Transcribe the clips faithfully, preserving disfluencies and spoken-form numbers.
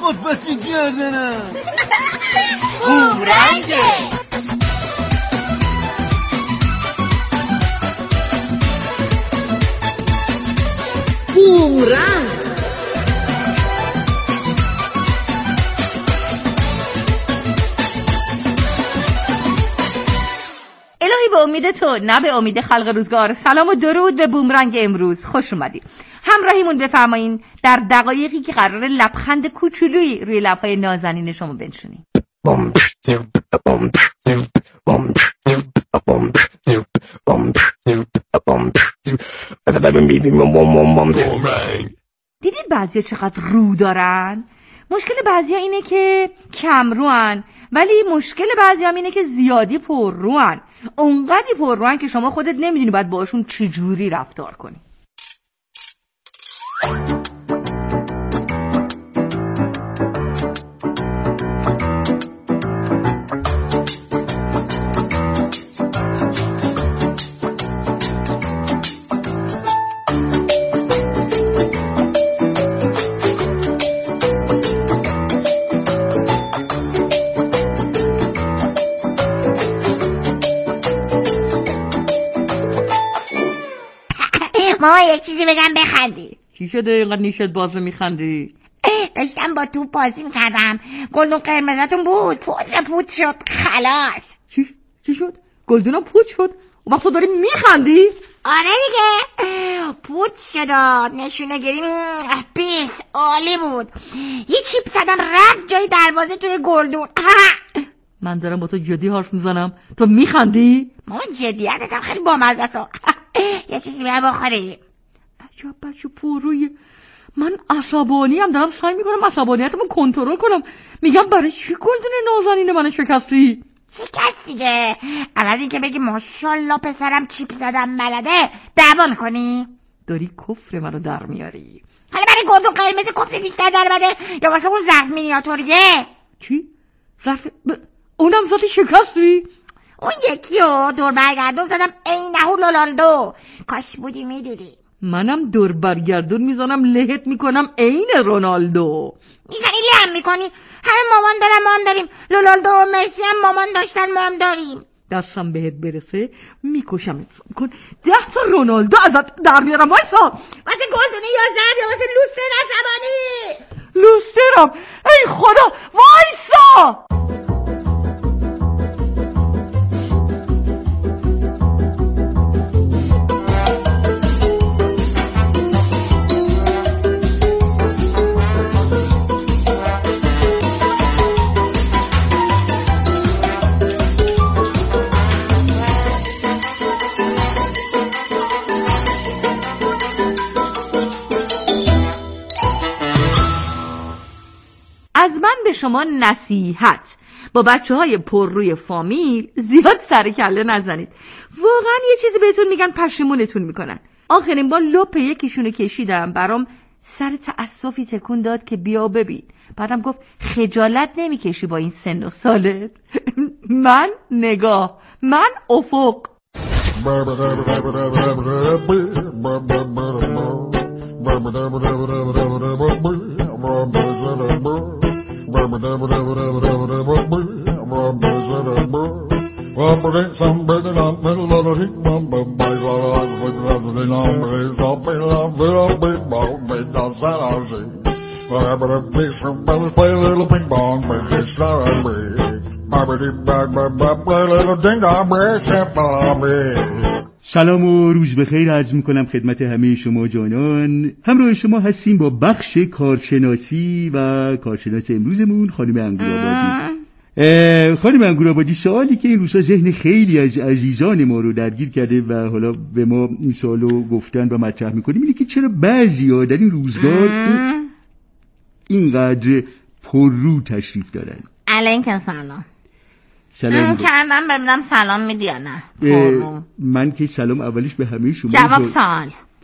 آتفسی گردنم. بومرنگه. بومرنگ. الهی به امید تو نه به امید خلق روزگار. سلام و درود به بومرنگ امروز، خوش اومدید. همراهیمون بفرمایین در دقایقی که قرار لبخند کوچولویی روی لبهای نازنین شما بنشونیم. دیدید بعضیا چقدر رو دارن؟ مشکل بعضیا اینه که کم روان، ولی مشکل بعضی هم اینه که زیادی پر روان. اونقدی پر روان که شما خودت نمیدونی باید باشون چجوری رفتار کنی. ماما یک چیزی بگم بخندی. چی شده اینقدر نیشت بازه میخندی؟ داشتم با توپ بازی میکردم، گلدون قرمزتون بود، پودر پود شد، خلاص. چی؟ چی شد؟ گلدونم پود شد؟ اون وقت تو داری میخندی؟ آره دیگه، پود شد، نشونه گیری بیس عالی بود. یه چیپ زدم رفت جای دروازه توی گلدون. من دارم با تو جدی حرف میزنم، تو میخندی؟ ماما جدیتم خیلی بامزه است. یه چیزی بیار بخوری. عجب بچه پرویه. من عصبانی هم دارم سعی میکنم عصبانیتمو کنترل کنم. میگم برای چی گلدون نازنین من شکستی؟ شکست دیگه. اول این که بگی ماشالله پسرم چیپ زدم بلده، دعوا میکنی؟ داری کفر منو در میاری. حالا برای گلدون قرمز کفر بیشتر در بده یا واسه اون ظرف مینیاتوریه؟ چی؟ ظرف ب... اونم ذاتی شکستی؟ اون یکیو دور برگردون زدم اینهو رونالدو. کاش بودی میدیدی. منم دور برگردون میزنم لهت میکنم عین رونالدو. میزنی لهم میکنی؟ همه مامان دارم ما هم داریم. رونالدو و مسی هم مامان داشتن ما هم داریم. دستم بهت برسه میکشم کن ده تا رونالدو ازت در میارم. وایسا واسه گلدونه یا زرد یا واسه لوستر عصبانی؟ لوسترم. ای خدا وایسا. از من به شما نصیحت، با بچه های پر روی فامیل زیاد سر کله نزنید. واقعا یه چیزی بهتون میگن پشیمونتون میکنن. آخرین بار لپ یکیشونو کشیدم، برام سر تأسفی تکون داد که بیا ببین. بعدم گفت خجالت نمیکشی با این سن و سالت؟ من نگاه، من افق. سلام و روز بخیر عرض میکنم خدمت همه شما جانان. همراه شما هستیم با بخش کارشناسی و کارشناس امروزمون خانم انگورآبادی. خانم انگورآبادی، سوالی که این روزا ذهن خیلی از عزیزان ما رو درگیر کرده و حالا به ما این سوالو گفتن و مطرح میکنیم اینه که چرا بعضیا در این روزگار اینقدر پررو تشریف دارن. علیکم سلام. سلام کردم ببینم سلام میدی یا نه. من که سلام اولش به همه شما جواب سوال.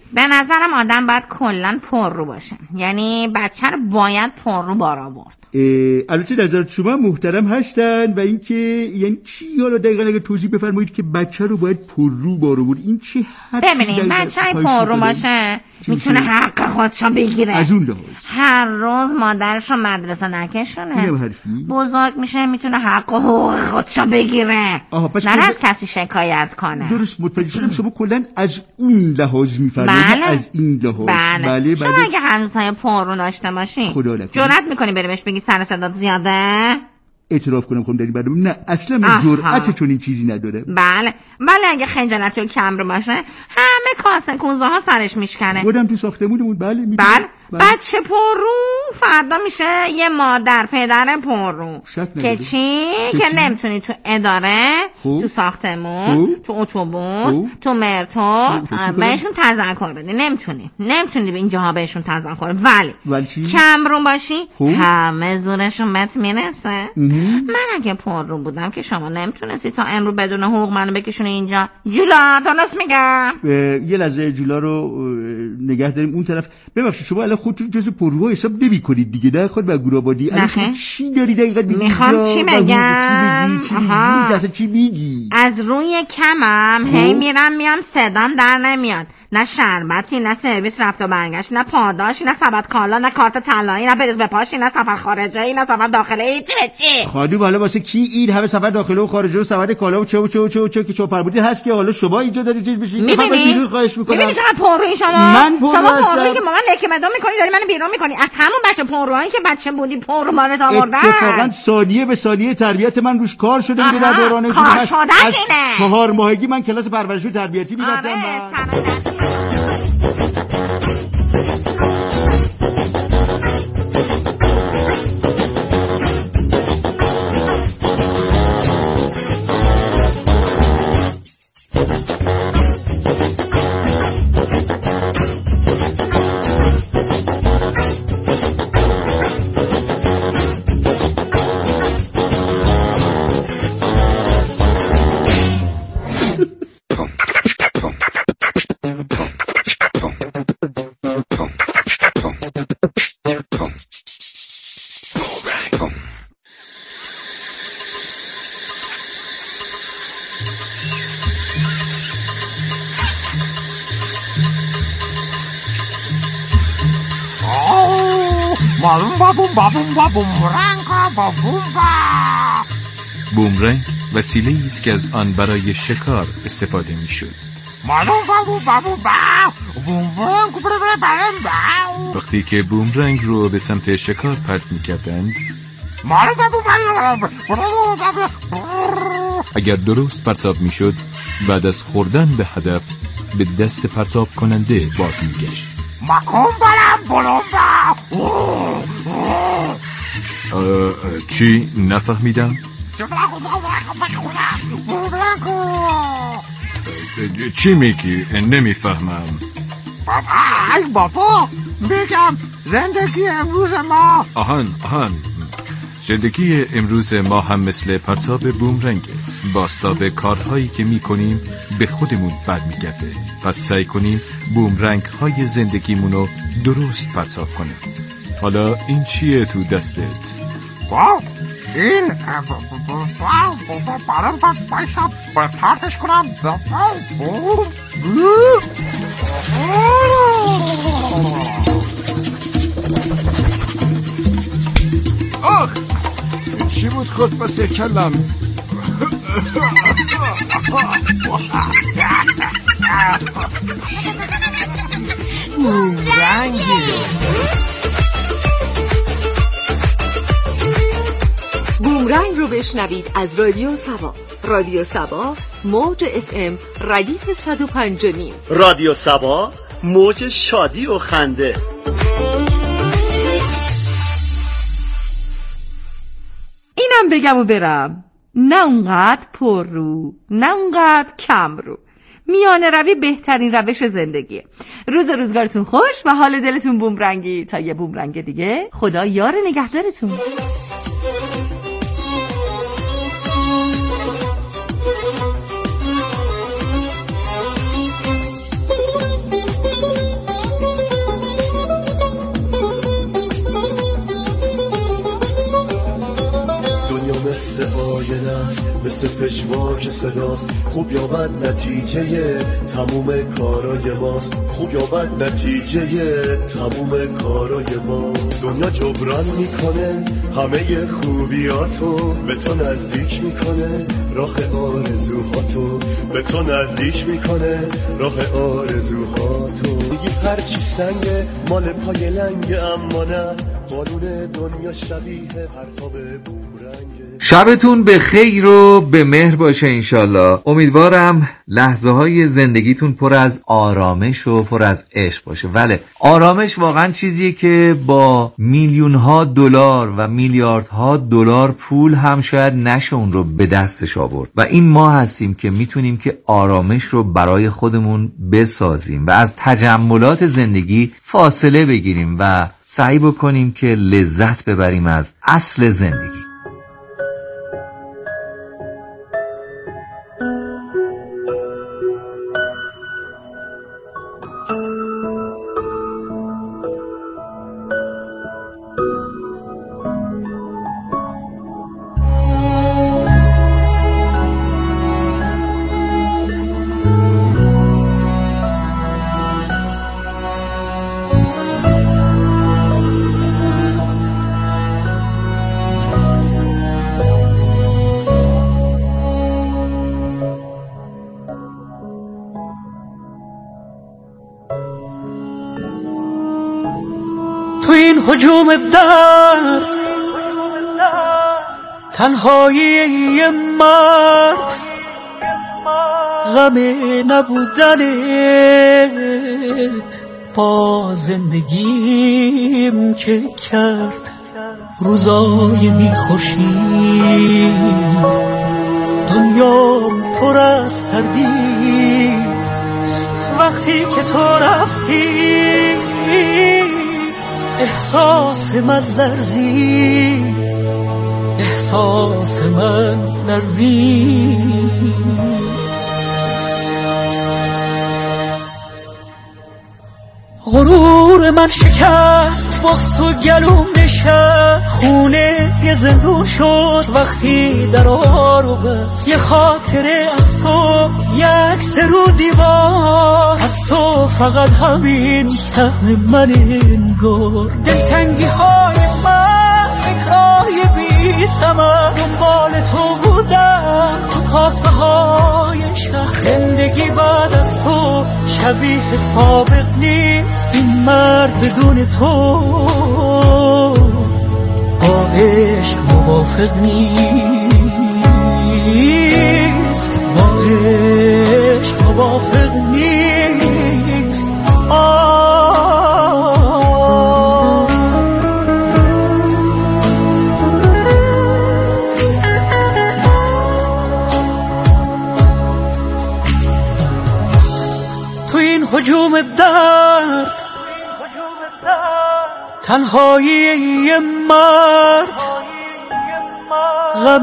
به نظرم آدم باید کلن پر رو باشه، یعنی بچه رو باید پر رو بار آورد. البته نظرات شما محترم هستن و اینکه یعنی چی، حالا دقیقاً اگه توضیح بفرمایید که بچه رو باید پر رو بار آورد، این چه حرفی؟ ببینید بچه پر رو باشه میتونه حق خودشو بگیره. از اون لحاظ هر روز مادرش رو مدرسه نکشونه، اینم حرفی. بزرگ میشه میتونه حق و حقوق خودشو بگیره، نه از کسی شکایت کنه. درست متوجه شدم. شما کلا از اون لحاظ میفرمایید، بله. از این لحاظ. بله, بله. شما بله. اگه همسایه پر رو داشته باشی جرأت میکنی بری بهش بگی سر صدات زیاده؟ اعتراف کنم خودم در این برنامه نه اصلا من جرأت چون این چیزی نداره. بله بله اگه خجالتی و کم رو باشه همه کاسه کوزه ها سرش میشکنه. خودم تو ساختمونمون بله میدونم. بله. بله بچه پررو فردا میشه یه مادر پدر پررو که چی؟ که نمیتونی تو اداره خوب. تو ساختمون خوب. تو اتوبوس تو مرتو بهشون تذکر بدی، نمیتونی نمیتونی به اینجاها بهشون تذکر، ولی, ولی کم رو باشی خوب. همه زورشون بهت میرسه. من اگه پررو بودم که شما نمیتونستی تا امرو بدون حقوق منو بکشونی اینجا. جولا درست میگم؟ یه لحظه جولا رو نگه داریم اون طرف. ببخشید شما الان خودتون جزو پرروها حساب نمی کنید دیگه، نه خود بگورابادی. الان شما چی داری دقیقا میگی؟ میخوام چی بگم؟ چی میگی؟ چی میگی؟ دسته چی میگی؟ از روی کمم هی میرم میام صدام در نمیاد، نه شربتی، نه سرویس رفت و برگشت، نه پاداشی، نه سبد کالا، نه کارت طلایی، نه بریز به پاشی، نه سفر خارجی، نه سفر داخلی. چی به چی؟ خانم حالا واسه کی این همه سفر داخلی و خارجی و سفر کالا و چه و چه و چه و چه که چه فرمودید هست که حالا شما اینجا دارید چیز بشین؟ میبینی؟ بیرون خواهش میکنم. میبینی چقدر پررویی شما؟ من پررو شما پررویی که مامان لکه مدام میکنی داری منو بیرون میکنی از همون بچه پررویی که بچه بودی پررو مارت آوردن. اتفاقا ثانیه به ثانیه تربیت من روش کار شده میگه در دوران کار شدنه. چهار ماهگی من کلاس پرورشی و تربیتی میرفتم. بومرنگ وسیله‌ای است که از آن برای شکار استفاده می‌شد. وقتی که بومرنگ رو به سمت شکار پرت می‌کردند، اگر درست پرتاب می‌شد، بعد از خوردن به هدف به دست پرتاب کننده باز می‌گشت. چی؟ نفهمیدم. چی میگی؟ نمیفهمم. ای بابا میگم زندگی امروز ما. آهان آهان زندگی امروز ما هم مثل پرتاب بومرنگه. بازتاب کارهایی که میکنیم به خودمون برمیگرده. پس سعی کنیم بومرنگ های زندگیمونو درست پرتاب کنیم. حالا این چیه تو دستت؟ واو این برام بایشم باید پرتش کنم. آخ چی بود خود بسه کلم؟ بومرنگ. بومرنگ رو بشنوید از رادیو سبا. رادیو سبا موج اف ام ردیف صد و پنج و نیم. رادیو سبا موج شادی و خنده. اینم بگم و برم، نه اونقدر پر رو نه اونقدر کم رو، میانه روی بهترین روش زندگیه. روز روزگارتون خوش و حال دلتون بومرنگی. تا یه بومرنگ دیگه، خدا یار نگهدارتون. مثل پشواک صداست. خوب یا بد نتیجه تموم کارای ماست. خوب یا بد نتیجه تموم کارای ماست. دنیا جبران میکنه همه خوبیاتو، به تو نزدیک میکنه راه آرزوهاتو، به تو نزدیک میکنه راه آرزوهاتو. میگی هرچی سنگه مال پای لنگه، اما نه بارون دنیا شبیه پرتاب بومرنگه. شبتون به خیر و به مهر باشه انشالله. امیدوارم لحظه های زندگیتون پر از آرامش و پر از عشق باشه. ولی آرامش واقعا چیزیه که با میلیون ها دلار و میلیاردها دلار پول هم شاید نشه اون رو به دستش آورد، و این ما هستیم که میتونیم که آرامش رو برای خودمون بسازیم و از تجملات زندگی فاصله بگیریم و سعی بکنیم که لذت ببریم از اصل زندگی. هجوم درد تنهایی مرد، غم نبودنت با زندگیم که کرد روزای بی خورشید. دنیا پر از تردید وقتی که تو رفتی، احساس من لرزید، احساس من لرزید. غرور من شکست، باز تو گلوم نشست، خونه یه زندون شد وقتی در آرو بست. یه خاطره از تو، یک سرو دیوار از تو، فقط همین سهم من انگار. دلتنگی های من، فکرهای بی ثمر، دنبال تو بودم تو کافه های شهر. زندگی بعد از تو شبیه سابق نیست، این مرد بدون تو با عشق موافق نیست، با عشق موافق نیست. آه تو این هجوم درد تنهایی مرد، غم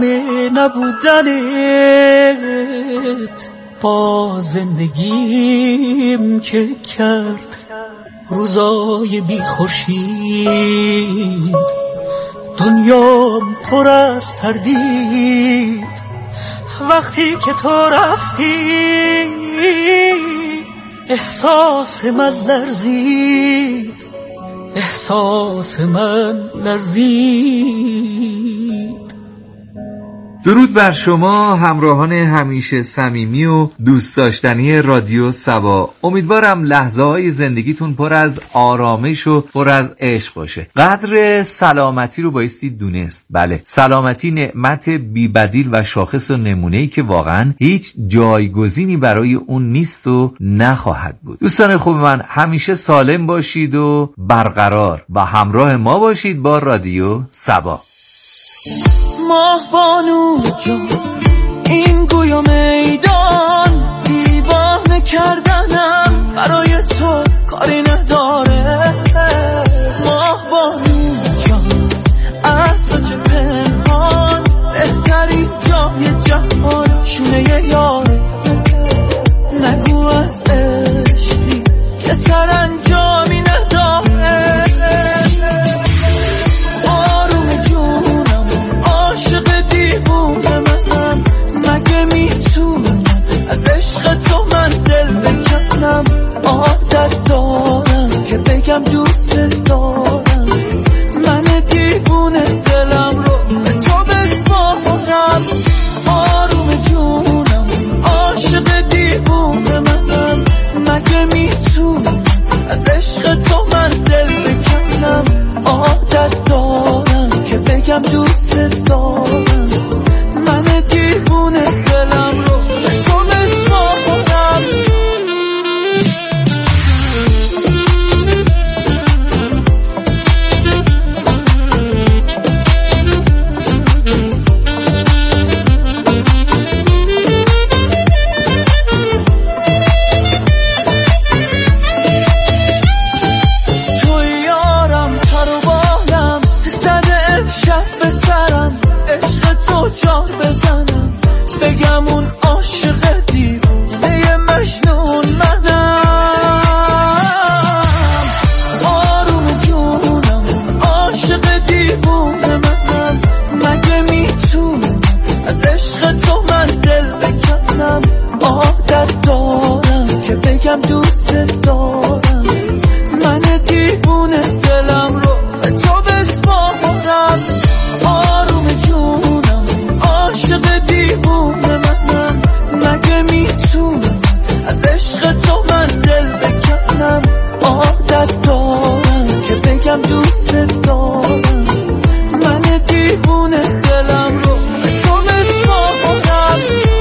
نبودنت با زندگیم که کرد روزای بی خورشید. دنیا پر از تردید وقتی که تو رفتی، احساس من لرزید، احساس من لرزید. درود بر شما همراهان همیشه صمیمی و دوست داشتنی رادیو سبا. امیدوارم لحظه های زندگیتون پر از آرامش و پر از عشق باشه. قدر سلامتی رو بایستی دونست. بله، سلامتی نعمت بی‌بدیل و شاخص و نمونه‌ای که واقعا هیچ جایگزینی برای اون نیست و نخواهد بود. دوستان خوب من، همیشه سالم باشید و برقرار و همراه ما باشید با رادیو سبا. ماه بانو جان، این گویا میدان دیوانه کردنم برای تو کاری نداره. ماه بانو جان، از تو چه پنهان، بهترین جای جهان شونه یاره. نگو از عشقی که سرانجامی نداره. آروم جونم عاشق دیوونه من، عادت دارم که بگم دوست دارم. من دیوونه دلم رو به تو بسپارم. آروم جونم عاشق دیوونه منم. مگه میتونم از عشق تو من دل بکنم؟ عادت دارم که بگم دوست دارم. من دیوونه دلم رو به تو بسپارم. جان بزنم بگم اون عاشق دیوونه مجنون منم. آروم جونم عاشق دیوونه منم. مگه میتونم از عشق تو من دل بکنم؟ عادت دارم که بگم دوست دارم. من دیوونه دلم رو به تو بسپارم. آروم جونم عاشق دیوونه منم. مگه میتونم از عشق تو من دل بکنم؟ عادت دارم که بگم دوست دارم. من دیوونه دلم رو به تو بسپارم.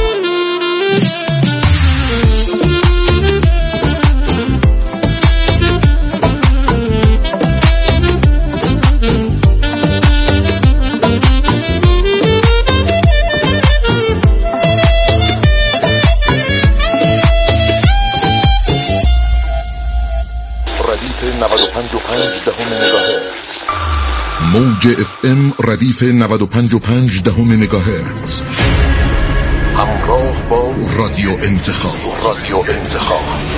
نود و پنج و پنج دهم مگاهرتز موج اف ام ردیف نود و پنج و پنج دهم مگاهرتز. همراه با رادیو انتخاب. رادیو انتخاب.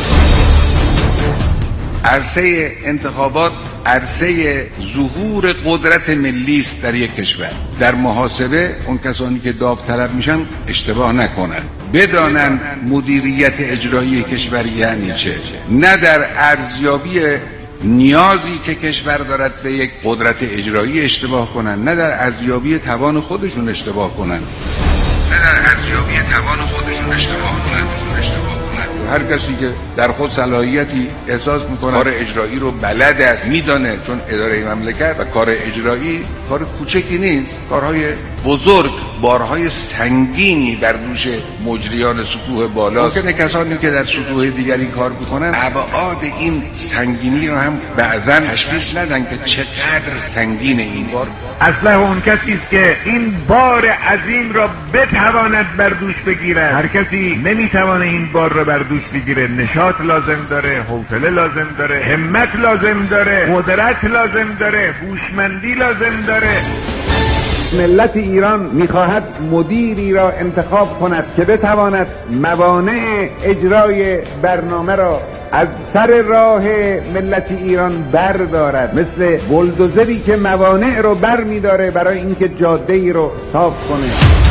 عرصه انتخابات عرصه ظهور قدرت ملی است در یک کشور. در محاسبه اون کسانی که داوطلب میشن اشتباه نکنن، بدانن مدیریت اجرایی کشور یعنی چه، نه در ارزیابی نیازی که کشور دارد به یک قدرت اجرایی اشتباه کنن، نه در ارزیابی توان خودشون اشتباه کنن، نه در ارزیابی توان خودشون اشتباه کنن. هر کسی که در خود صلاحیتی احساس میکنه کار اجرایی رو بلد است، میدانه، چون اداره مملکت و کار اجرایی کار کوچکی نیست، کارهای بزرگ، بارهای سنگینی بر دوش مجریان سطوح بالاست. ممکنه کسانی که در سطوح دیگری کار میکنن ابعاد این سنگینی رو هم بعضا تشخیص ندن که چقدر سنگین این بار. اصلا اون کسی است که این بار عظیم را بتواند بر دوش بگیرد. هر کسی نمیتوانه این بار را بر دوش بگیره. نشاط لازم داره، حوصله لازم داره، همت لازم داره، قدرت لازم داره، هوشمندی لازم داره. ملت ایران میخواهد مدیری را انتخاب کند که بتواند موانع اجرای برنامه را از سر راه ملت ایران بردارد، مثل بلدوزری که موانع رو بر میداره برای اینکه جاده ای رو صاف کنه.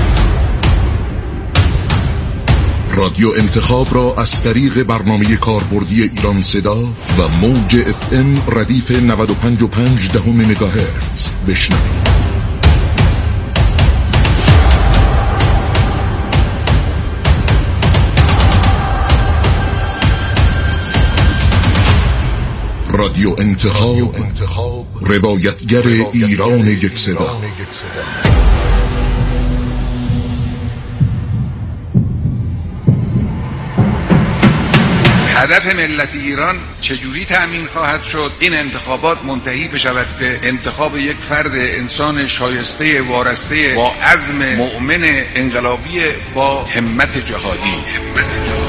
رادیو انتخاب را از طریق برنامه کاربردی ایران صدا و موج اف ام ردیف نود و پنج و پنج دهم مگاهرتز بشنوید. رادیو انتخاب، روایتگر ایران یک صدا. هدف ملت ایران چجوری تأمین خواهد شد؟ این انتخابات منتهی بشود به انتخاب یک فرد انسان شایسته وارسته با عزم مؤمن انقلابی با همت جهادی. همت جهادی.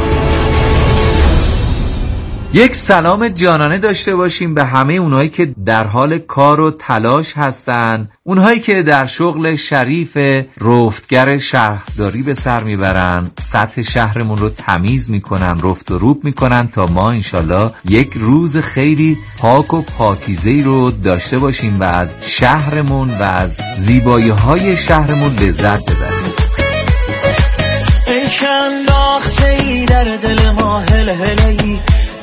یک سلام جانانه داشته باشیم به همه اونهایی که در حال کار و تلاش هستن، اونهایی که در شغل شریف رفتگر شهرداری به سر میبرن، سطح شهرمون رو تمیز میکنن، رفت و روب میکنن تا ما انشالله یک روز خیلی پاک و پاکیزه‌ای رو داشته باشیم و از شهرمون و از زیبایی‌های شهرمون لذت ببریم. ای که انداخته ای در دل ما هل هلی،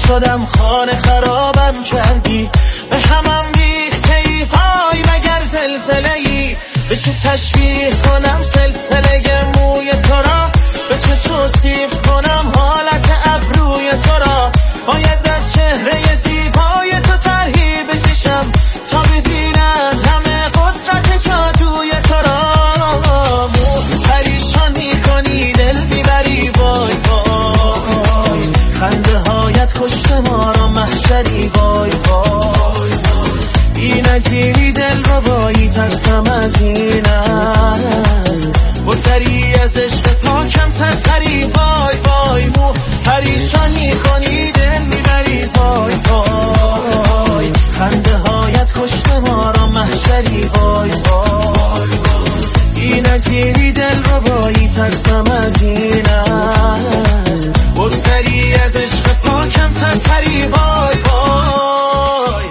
شدم خانه خرابم کردی، به همم ریخته ای پای مگر زلزله ای. به چه تشبیه کنم سلسله موی تو را، به چه توصیف کنم حالت ابروی تو را. باید از چهره زیبای تو طرحی بکشم تا ببینند همه قدرت جادوی تو را. مو پریشان میکنی دل میبری وای وای، خنده هایت کشته ما را محشری وای وای. بی نظیری دل رو بایی ترسم از این است، بگذری از عشق پاکم سرسری وای وای. مو پریشان میکنی دل میبری وای وای، خنده هایت کشته ما را محشری وای وای. بی نظیری دل رو بایی ترسم از این است، بگذری از عشق پاکم سرسری وای وای.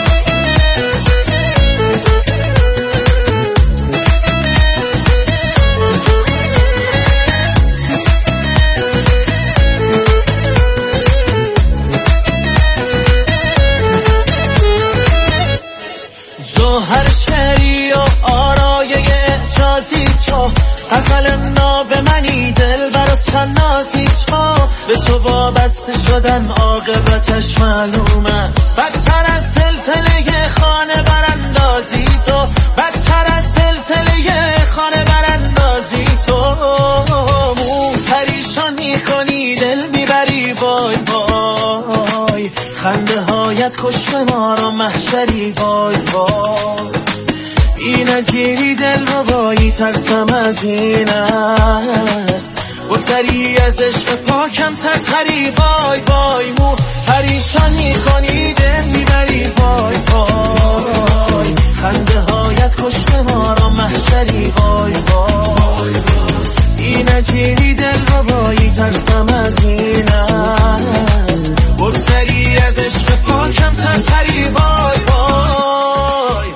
جوهر شهری و آرایه اعجازی تو، غزل ناب منی دل برات نازی تو. به تو وابسته شدن عاقبتش معلومه، بدتر از سلسله خانه براندازی تو، بدتر از سلسله خانه براندازی تو. مو پریشان میکنی دل میبری وای وای، خنده هایت کشته ما را محشری وای وای. بی نظیری دل رو بایی ترسم از این است، بگذری از عشق پاکم سرسری وای وای. مو پریشان میکنی دل میبری وای وای، خنده هایت کشته ما را محشری وای وای. بی نظیری دل رو بایی ترسم از این است، بگذری از عشق پاکم سرسری وای وای.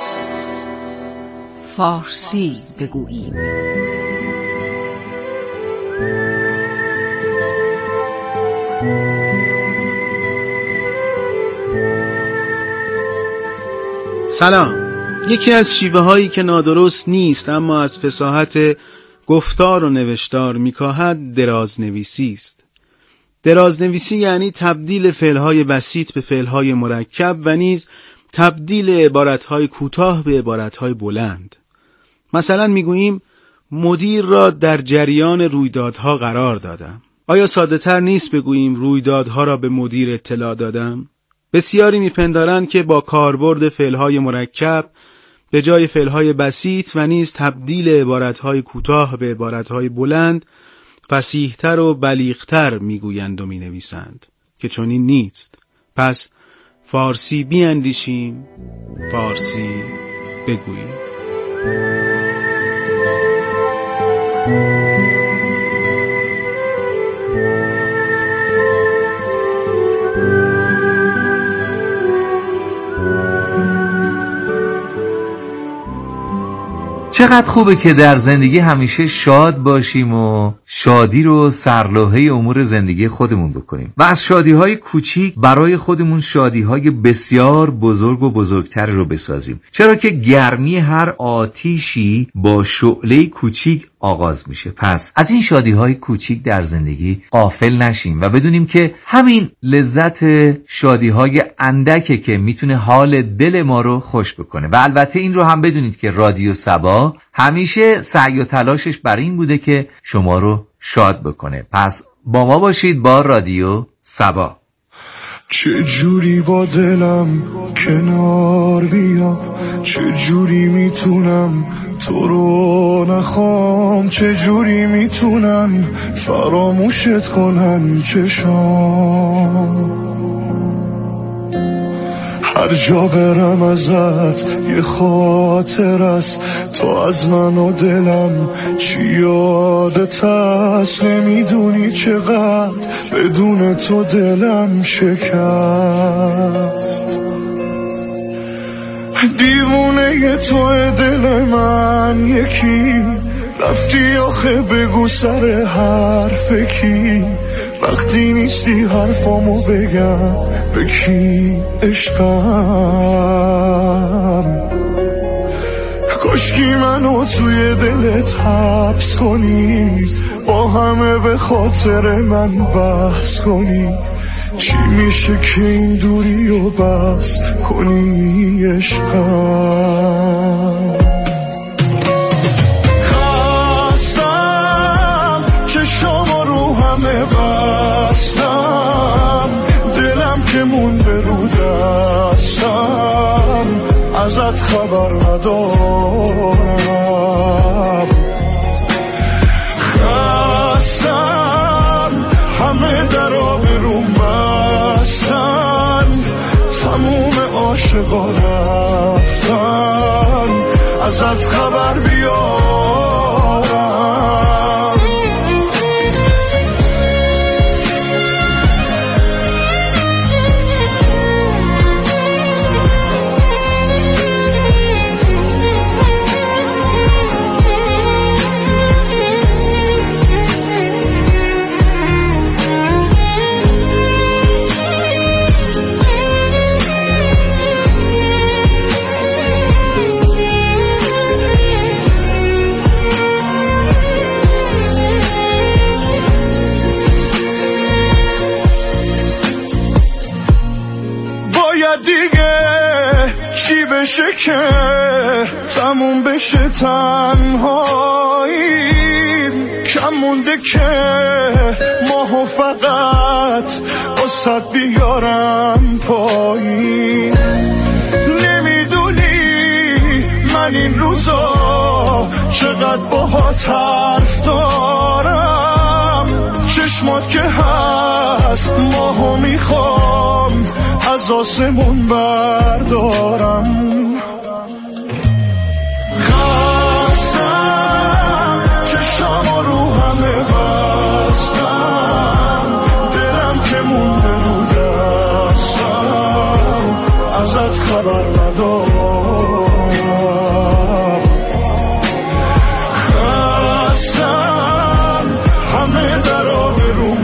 فارسی بگوییم. سلام. یکی از شیوه هایی که نادرست نیست اما از فصاحت گفتار و نوشتار میکاهد درازنویسی است. درازنویسی یعنی تبدیل فعلهای بسیط به فعلهای مرکب و نیز تبدیل عبارتهای کوتاه به عبارتهای بلند. مثلا میگوییم مدیر را در جریان رویدادها قرار دادم. آیا ساده تر نیست بگوییم رویدادها را به مدیر اطلاع دادم؟ بسیاری میپندارند که با کاربرد فعلهای مرکب به جای فعلهای بسیط و نیز تبدیل عبارتهای کوتاه به عبارتهای بلند فصیح‌تر و بلیغ‌تر میگویند و مینویسند که چنین نیست. پس فارسی بیاندیشیم، فارسی بگوییم. چقدر خوبه که در زندگی همیشه شاد باشیم و شادی رو سرلوحه امور زندگی خودمون بکنیم و از شادی‌های کوچیک برای خودمون شادی‌های بسیار بزرگ و بزرگتر رو بسازیم، چرا که گرمی هر آتیشی با شعله کوچیک آغاز میشه. پس از این شادی‌های کوچیک در زندگی غافل نشیم و بدونیم که همین لذت شادی‌های اندکه که میتونه حال دل ما رو خوش بکنه. و البته این رو هم بدونید که رادیو صبا همیشه سعی و تلاشش برای این بوده که شما رو شاد بکنه. پس با ما باشید با رادیو صبا. چه جوری با دلم کنار بیام، چه جوری میتونم تو رو نخوام، چه جوری میتونم فراموشت کنم چشام. هر جا برم ازت یه خاطر است، تو از من و دلم چی یادت هست، نمیدونی چقدر بدون تو دلم شکست. دیوونه تو دل من یکی، رفتی آخه بگو سر حرف کی، وقتی نیستی حرفامو بگم به کی عشقم. کاشکی منو توی دلت حبس کنی، با همه به خاطر من بحث کنی. چی میشه که این دوری رو بس کنی عشقم. خستم چشام رو همه بستم، دلم که مونده رو دستم، ازت خبر ندارم. خستم همه درا برون بستن، تموم عاشقا رفتن، ازت خبر بیارم. بشه که تموم بشه تنهاییم، کم مونده که ماهو فقط واسه بیارم پایین. نمیدونی من این روزا چقدر باهات حرف دارم، چشمات که هست ماهو میخوام از آسمون بردارم. خستم چشما رو همه بستم، دلم که مونده رو دستم، ازت خبر ندارم. خستم همه درا برون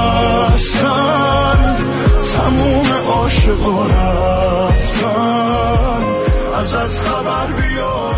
بستن، تموم عاشقا رفتن، ازت خبر بیار.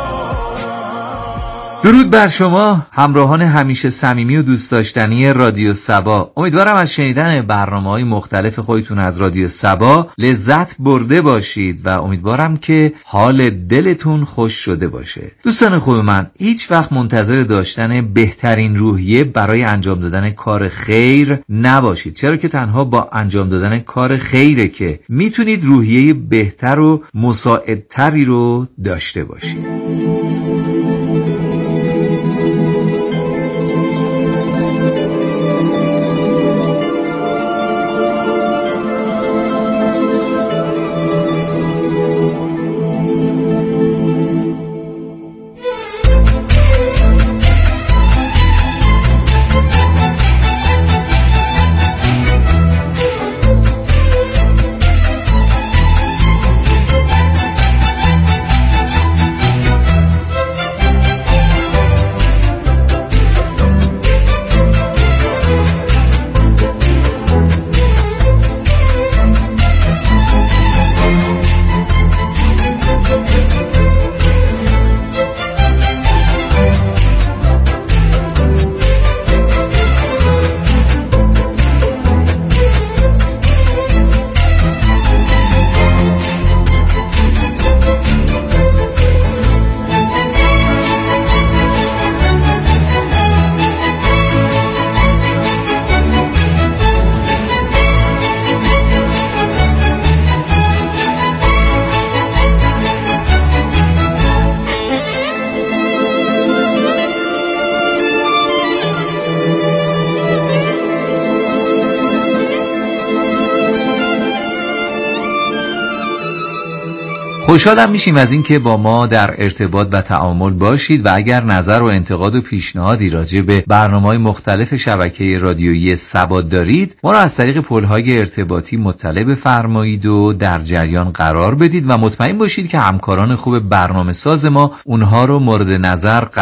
درود بر شما همراهان همیشه صمیمی و دوست داشتنی رادیو صبا. امیدوارم از شنیدن برنامه‌های مختلف خودتون از رادیو صبا لذت برده باشید و امیدوارم که حال دلتون خوش شده باشه. دوستان خوب من، هیچ وقت منتظر داشتن بهترین روحیه برای انجام دادن کار خیر نباشید، چرا که تنها با انجام دادن کار خیره که میتونید روحیه بهتر و مساعدتری رو داشته باشید. خوشحالم میشیم از این که با ما در ارتباط و تعامل باشید و اگر نظر و انتقاد و پیشنهادی راجع به برنامه‌های مختلف شبکه رادیویی صبا دارید، ما را از طریق پل‌های ارتباطی مطلع بفرمایید و در جریان قرار بدید و مطمئن باشید که همکاران خوب برنامه‌ساز ما اونها رو مورد نظر قرار